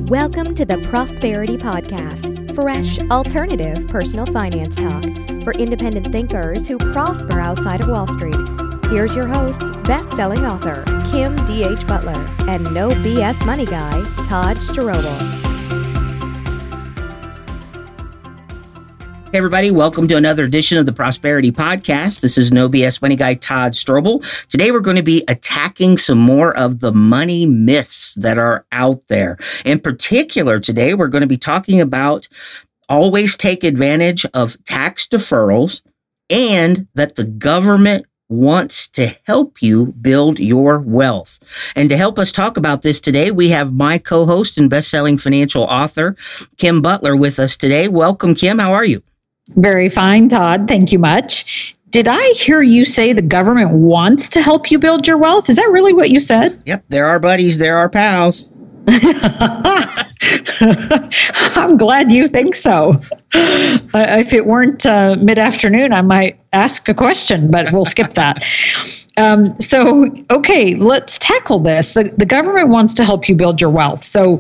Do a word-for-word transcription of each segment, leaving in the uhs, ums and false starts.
Welcome to the Prosperity Podcast, fresh, alternative personal finance talk for independent thinkers who prosper outside of Wall Street. Here's your hosts, best-selling author Kim D H Butler and no B S money guy Todd Strobel. Hey everybody, welcome to another edition of the Prosperity Podcast. This is No B S Money Guy Todd Strobel. Today we're going to be attacking some more of the money myths that are out there. In particular, today we're going to be talking about always take advantage of tax deferrals and that the government wants to help you build your wealth. And to help us talk about this today, we have my co-host and best-selling financial author, Kim Butler, with us today. Welcome, Kim. How are you? Very fine, Todd. Thank you much. Did I hear you say the government wants to help you build your wealth? Is that really what you said? Yep. They're our buddies. They're our pals. I'm glad you think so. Uh, if it weren't uh, mid-afternoon, I might ask a question, but we'll skip that. Um, so, okay, let's tackle this. The, the government wants to help you build your wealth. So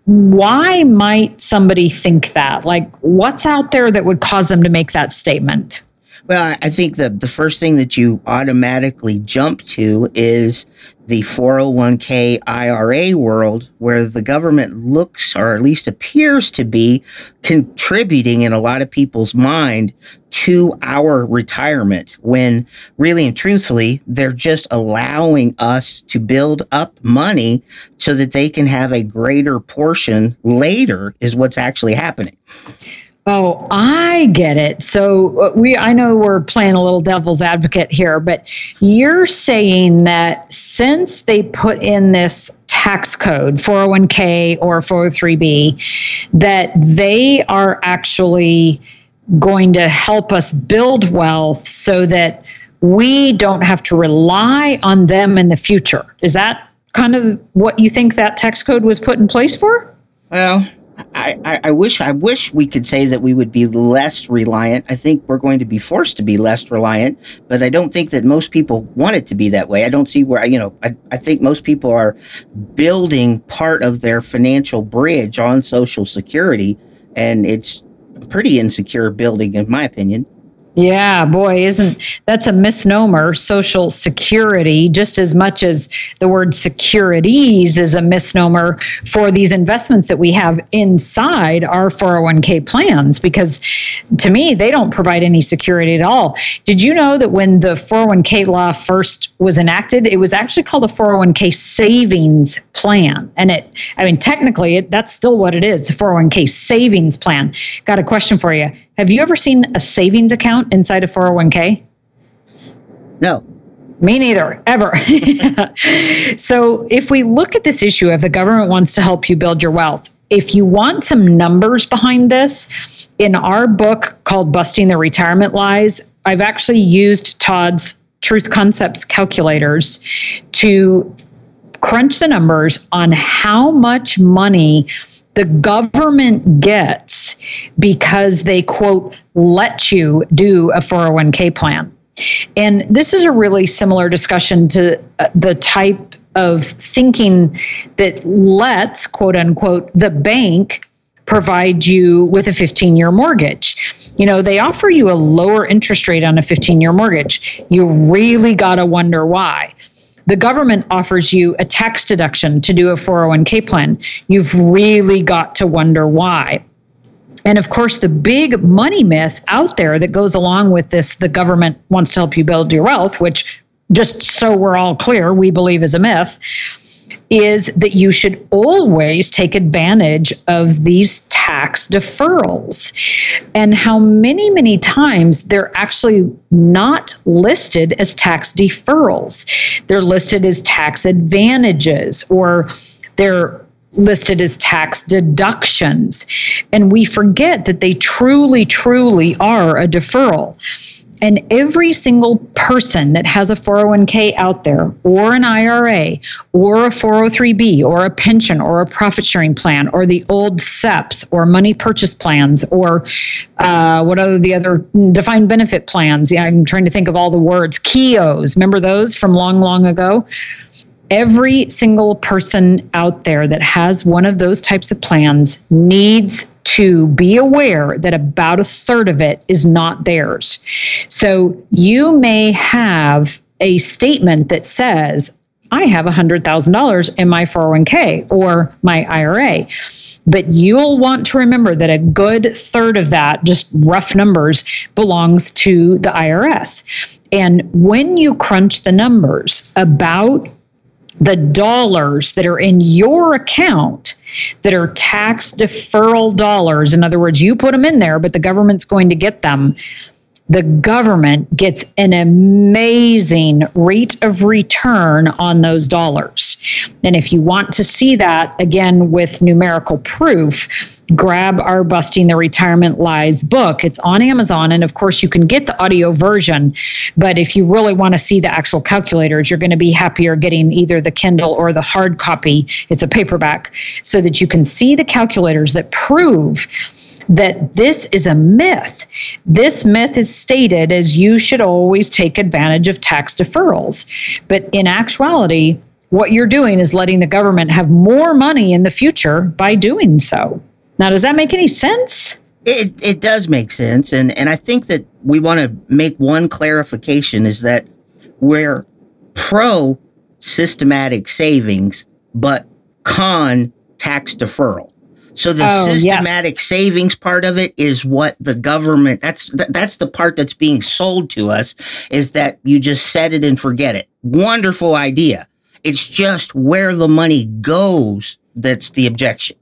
why might somebody think that? Like, what's out there that would cause them to make that statement? Well, I think the, the first thing that you automatically jump to is the four oh one k I R A world, where the government looks, or at least appears to be, contributing in a lot of people's mind to our retirement, when really and truthfully, they're just allowing us to build up money so that they can have a greater portion later, is what's actually happening. Oh, I get it. So we, I know we're playing a little devil's advocate here, but you're saying that since they put in this tax code, four oh one k or four oh three b, that they are actually going to help us build wealth so that we don't have to rely on them in the future. Is that kind of what you think that tax code was put in place for? Well, I, I, I wish I wish we could say that we would be less reliant. I think we're going to be forced to be less reliant, but I don't think that most people want it to be that way. I don't see where, you know, I, I think most people are building part of their financial bridge on Social Security, and it's a pretty insecure building, in my opinion. Yeah, boy, isn't that's a misnomer, Social Security, just as much as the word securities is a misnomer for these investments that we have inside our four oh one k plans, because to me, they don't provide any security at all. Did you know that when the four oh one k law first was enacted, it was actually called a four oh one k savings plan? And it, I mean, technically, it, that's still what it is, the four oh one k savings plan. Got a question for you. Have you ever seen a savings account inside a four oh one k? No. Me neither, ever. So if we look at this issue of the government wants to help you build your wealth, if you want some numbers behind this, in our book called Busting the Retirement Lies, I've actually used Todd's Truth Concepts calculators to crunch the numbers on how much money the government gets because they, quote, let you do a four oh one k plan. And this is a really similar discussion to uh, the type of thinking that lets, quote unquote, the bank provide you with a fifteen-year mortgage. You know, they offer you a lower interest rate on a fifteen-year mortgage. You really got to wonder why. The government offers you a tax deduction to do a four oh one k plan. You've really got to wonder why. And of course, the big money myth out there that goes along with this, the government wants to help you build your wealth, which, just so we're all clear, we believe is a myth, is that you should always take advantage of these tax deferrals, and how many, many times they're actually not listed as tax deferrals. They're listed as tax advantages, or they're listed as tax deductions. And we forget that they truly, truly are a deferral. And every single person that has a four oh one k out there, or an I R A, or a four oh three b, or a pension, or a profit sharing plan, or the old S E Ps, or money purchase plans, or uh, what are the other defined benefit plans? Yeah, I'm trying to think of all the words. K E Os, remember those from long, long ago? Every single person out there that has one of those types of plans needs to be aware that about a third of it is not theirs. So you may have a statement that says, I have one hundred thousand dollars in my four oh one k or my I R A. But you'll want to remember that a good third of that, just rough numbers, belongs to the I R S. And when you crunch the numbers about the dollars that are in your account that are tax deferral dollars, in other words, you put them in there, but the government's going to get them, the government gets an amazing rate of return on those dollars. And if you want to see that, again, with numerical proof, grab our Busting the Retirement Lies book. It's on Amazon. And of course, you can get the audio version. But if you really want to see the actual calculators, you're going to be happier getting either the Kindle or the hard copy. It's a paperback, so that you can see the calculators that prove that this is a myth. This myth is stated as you should always take advantage of tax deferrals. But in actuality, what you're doing is letting the government have more money in the future by doing so. Now, does that make any sense? It it does make sense. And, and I think that we want to make one clarification, is that we're pro systematic savings, but con tax deferral. So the oh, systematic yes. savings part of it is what the government, that's that's the part that's being sold to us, is that you just set it and forget it. Wonderful idea. It's just where the money goes that's the objection.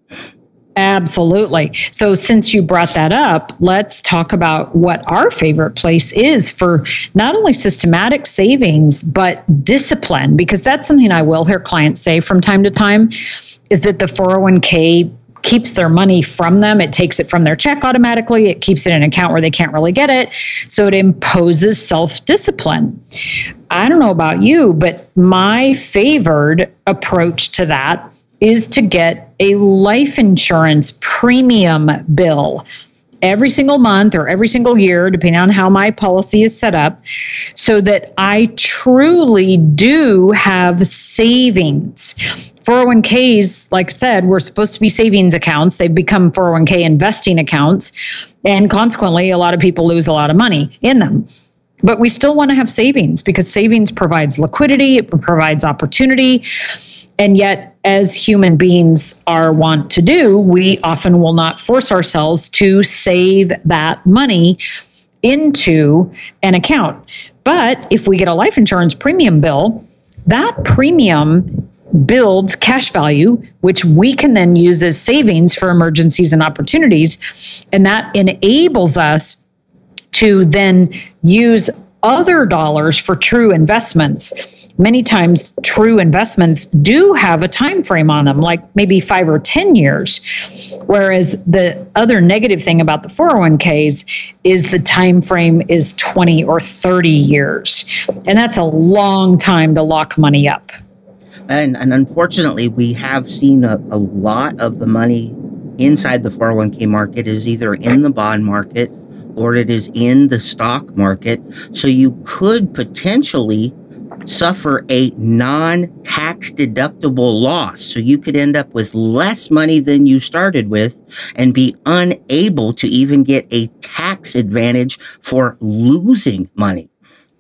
Absolutely. So since you brought that up, let's talk about what our favorite place is for not only systematic savings, but discipline, because that's something I will hear clients say from time to time, is that the four oh one k keeps their money from them. It takes it from their check automatically. It keeps it in an account where they can't really get it. So it imposes self-discipline. I don't know about you, but my favored approach to that is to get a life insurance premium bill every single month or every single year, depending on how my policy is set up, so that I truly do have savings. four oh one k's, like I said, were supposed to be savings accounts. They've become four oh one k investing accounts. And consequently, a lot of people lose a lot of money in them. But we still want to have savings, because savings provides liquidity, it provides opportunity. And yet, as human beings are wont to do, we often will not force ourselves to save that money into an account. But if we get a life insurance premium bill, that premium builds cash value, which we can then use as savings for emergencies and opportunities. And that enables us to then use other dollars for true investments. Many times true investments do have a time frame on them, like maybe five or ten years. Whereas the other negative thing about the four oh one k's is the time frame is twenty or thirty years. And that's a long time to lock money up. And, and unfortunately, we have seen a, a lot of the money inside the four oh one k market is either in the bond market or it is in the stock market. So you could potentially suffer a non-tax deductible loss. So you could end up with less money than you started with and be unable to even get a tax advantage for losing money.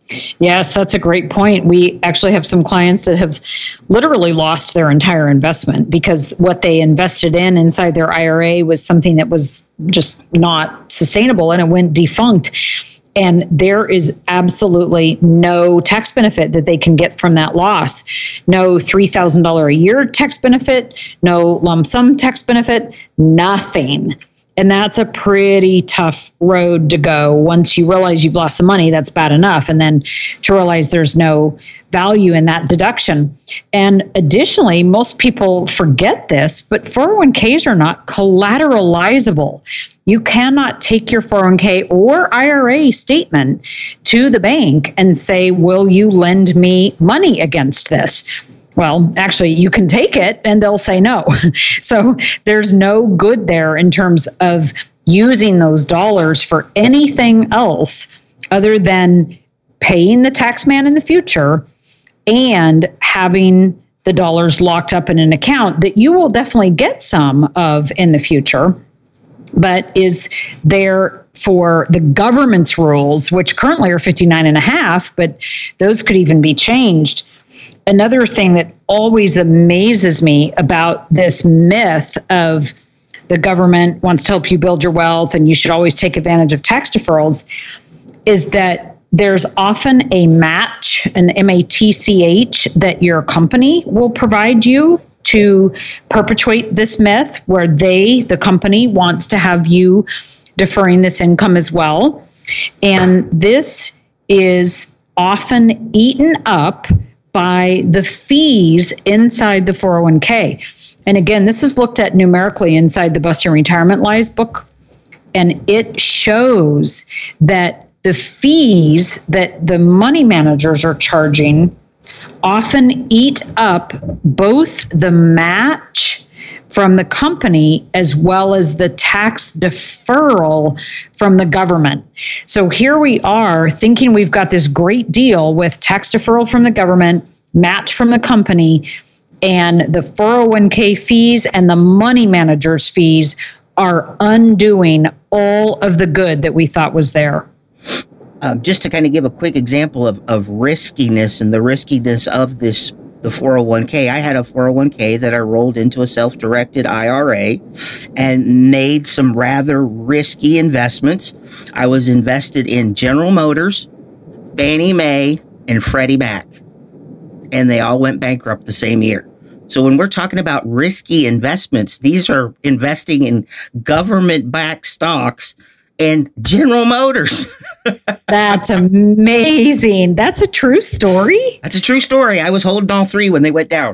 Yes, that's a great point. We actually have some clients that have literally lost their entire investment because what they invested in inside their I R A was something that was just not sustainable, and it went defunct. And there is absolutely no tax benefit that they can get from that loss. No three thousand dollars a year tax benefit, no lump sum tax benefit, nothing. And that's a pretty tough road to go. Once you realize you've lost the money, that's bad enough. And then to realize there's no value in that deduction. And additionally, most people forget this, but four oh one k's are not collateralizable. You cannot take your four oh one k or I R A statement to the bank and say, will you lend me money against this? Well, actually, you can take it and they'll say no. So there's no good there in terms of using those dollars for anything else other than paying the tax man in the future and having the dollars locked up in an account that you will definitely get some of in the future, but is there for the government's rules, which currently are fifty-nine and a half, but those could even be changed. Another thing that always amazes me about this myth of the government wants to help you build your wealth and you should always take advantage of tax deferrals is that there's often a match, an M A T C H, that your company will provide you to perpetuate this myth, where they, the company, wants to have you deferring this income as well. And this is often eaten up by the fees inside the four oh one k. And again, this is looked at numerically inside the Busting Retirement Lies book, and it shows that the fees that the money managers are charging often eat up both the match from the company as well as the tax deferral from the government. So here we are thinking we've got this great deal with tax deferral from the government, match from the company, and the four oh one k fees and the money managers' fees are undoing all of the good that we thought was there. Um, just to kind of give a quick example of, of riskiness and the riskiness of this, the four oh one k. I had a four oh one k that I rolled into a self-directed I R A and made some rather risky investments. I was invested in General Motors, Fannie Mae, and Freddie Mac, and they all went bankrupt the same year. So when we're talking about risky investments, these are investing in government-backed stocks and General Motors. That's amazing. That's a true story. That's a true story. I was holding all three when they went down.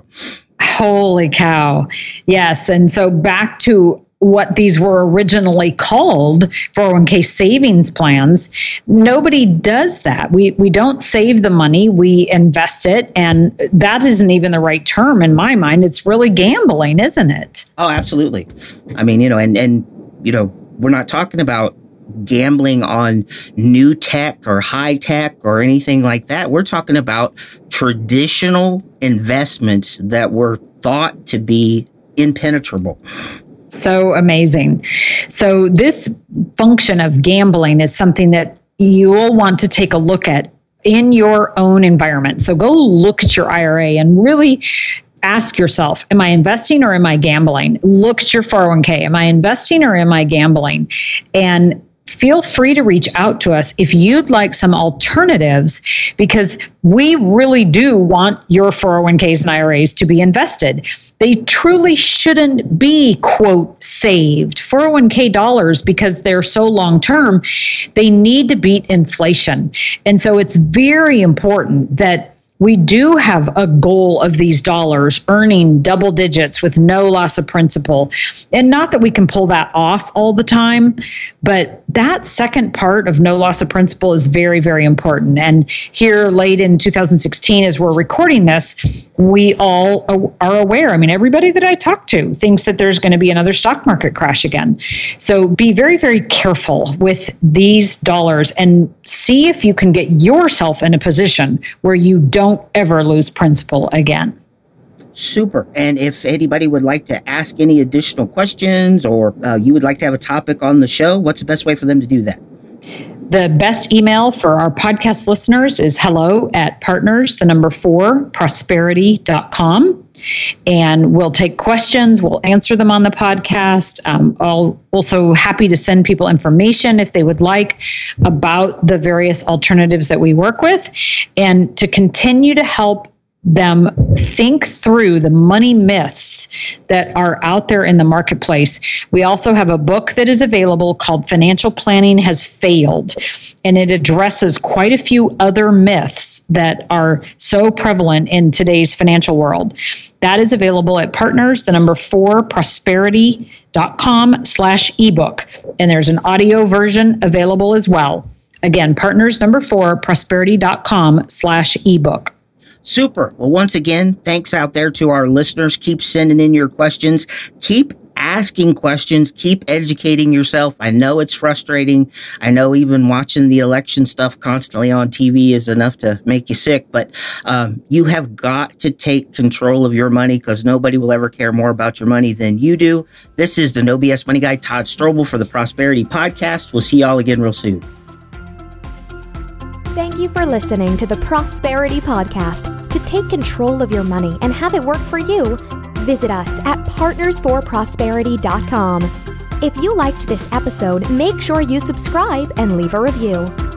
Holy cow. Yes. And so back to what these were originally called, four oh one k savings plans. Nobody does that. We we don't save the money, we invest it, and that isn't even the right term in my mind. It's really gambling, isn't it? Oh, absolutely. I mean, you know, and and you know, we're not talking about gambling on new tech or high tech or anything like that. We're talking about traditional investments that were thought to be impenetrable. So amazing. So this function of gambling is something that you'll want to take a look at in your own environment. So go look at your I R A and really ask yourself, am I investing or am I gambling? Look at your four oh one k. Am I investing or am I gambling? And feel free to reach out to us if you'd like some alternatives, because we really do want your four oh one k's and I R As to be invested. They truly shouldn't be, quote, saved. four oh one k dollars, because they're so long-term, they need to beat inflation. And so it's very important that we do have a goal of these dollars earning double digits with no loss of principal. And not that we can pull that off all the time, but that second part of no loss of principal is very, very important. And here late in two thousand sixteen, as we're recording this, we all are aware. I mean, everybody that I talk to thinks that there's going to be another stock market crash again. So be very, very careful with these dollars and see if you can get yourself in a position where you don't Don't ever lose principal again. Super. And if anybody would like to ask any additional questions, or uh, you would like to have a topic on the show, what's the best way for them to do that? The best email for our podcast listeners is hello at partners, the number four, prosperity dot com. And we'll take questions. We'll answer them on the podcast. Um, I'll also happy to send people information if they would like about the various alternatives that we work with, and to continue to help them think through the money myths that are out there in the marketplace. We also have a book that is available called Financial Planning Has Failed, and it addresses quite a few other myths that are so prevalent in today's financial world. That is available at partners, the number four, prosperity dot com slash ebook. And there's an audio version available as well. Again, partners, number four, prosperity dot com slash ebook. Super. Well, once again, thanks out there to our listeners. Keep sending in your questions. Keep asking questions, keep educating yourself. I know it's frustrating. I know even watching the election stuff constantly on T V is enough to make you sick, but um, you have got to take control of your money because nobody will ever care more about your money than you do. This is the No B S Money Guy, Todd Strobel, for the Prosperity Podcast. We'll see y'all again real soon. Thank you for listening to the Prosperity Podcast. To take control of your money and have it work for you, visit us at partners for prosperity dot com. If you liked this episode, make sure you subscribe and leave a review.